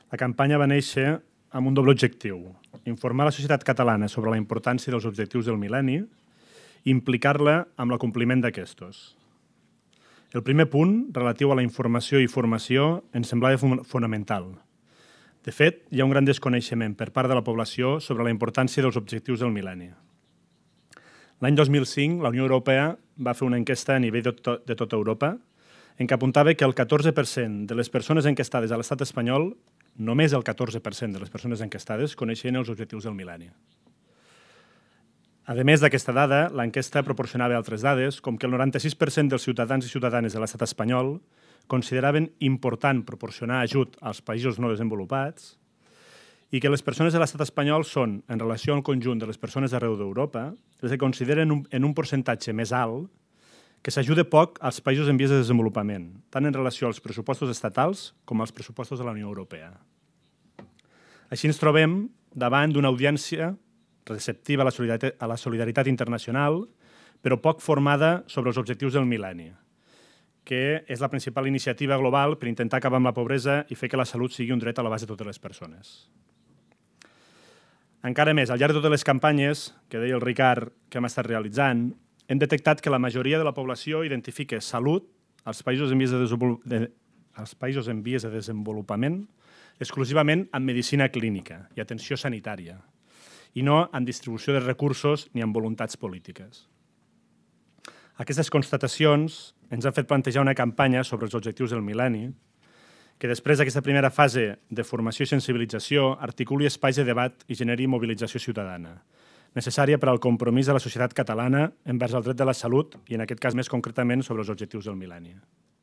La campanya va néixer amb un doble objectiu: informar la societat catalana sobre la importància dels objectius del mil·lenni i implicar-la amb l'acompliment d'aquestos. El primer punt, relatiu a la informació i formació, ens semblava fonamental. De fet, hi ha un gran desconeixement per part de la població sobre la importància dels objectius del mil·lenni. L'any 2005, la Unió Europea va fer una enquesta a nivell de tota Europa en què apuntava que el 14% de les persones enquestades a l'estat espanyol, només el 14% de les persones enquestades, coneixien els objectius del mil·lenni. A més d'aquesta dada, l'enquesta proporcionava altres dades, com que el 96% dels ciutadans i ciutadanes de l'estat espanyol consideraven important proporcionar ajut als països no desenvolupats i que les persones de l'estat espanyol són, en relació al conjunt de les persones d'arreu d'Europa, les que consideren en un percentatge més alt que s'ajuda poc als països en vies de desenvolupament, tant en relació als pressupostos estatals com als pressupostos de la Unió Europea. Així ens trobem davant d'una audiència receptiva a la solidaritat internacional, però poc formada sobre els objectius del mil·lenni, que és la principal iniciativa global per intentar acabar amb la pobresa i fer que la salut sigui un dret a l'abast de totes les persones. Encara més, al llarg de totes les campanyes que deia el Ricard que hem estat realitzant, hem detectat que la majoria de la població identifica salut als països en vies de desenvolupament exclusivament en medicina clínica i atenció sanitària, i no en distribució de recursos ni en voluntats polítiques. Aquestes constatacions ens han fet plantejar una campanya sobre els objectius del mil·lenni que després d'aquesta primera fase de formació i sensibilització articuli espais de debat i generi mobilització ciutadana, necessària per al compromís de la societat catalana envers el dret de la salut i, en aquest cas més concretament, sobre els objectius del mil·lenni.